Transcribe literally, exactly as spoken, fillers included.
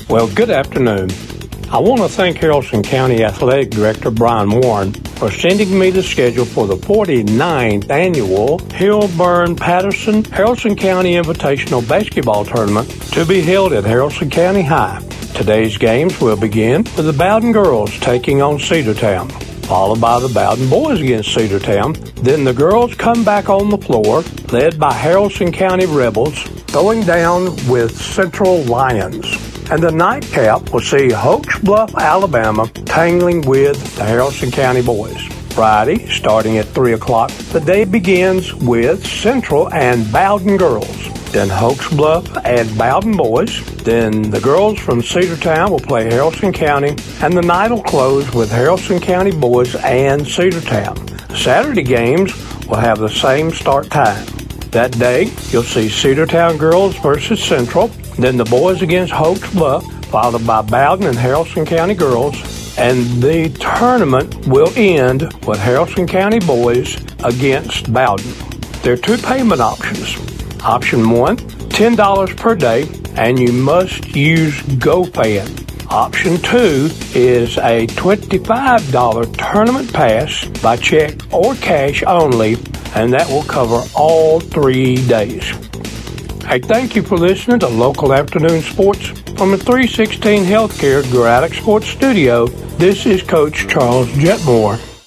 Well, good afternoon. I want to thank Haralson County Athletic Director Brian Warren for sending me the schedule for the forty-ninth Annual Hillburn-Patterson Haralson County Invitational Basketball Tournament to be held at Haralson County High. Today's games will begin with the Bowden girls taking on Cedartown, followed by the Bowden boys against Cedartown. Then the girls come back on the floor, led by Haralson County Rebels, going down with Central Lions. And the nightcap will see Hoax Bluff, Alabama, tangling with the Haralson County boys. Friday, starting at three o'clock, the day begins with Central and Bowden girls. Then Hoax Bluff and Bowden boys. Then the girls from Cedartown will play Haralson County, and the night will close with Haralson County boys and Cedartown. Saturday games will have the same start time. That day, you'll see Cedartown girls versus Central, then the boys against Hoax Bluff, followed by Bowden and Haralson County girls, and the tournament will end with Haralson County boys against Bowden. There are two payment options. Option one, ten dollars per day, and you must use GoFan. Option two is a twenty-five dollars tournament pass by check or cash only, and that will cover all three days. Hey, thank you for listening to Local Afternoon Sports from the three sixteen Healthcare Gratic Sports Studio. This is Coach Charles Jetmore.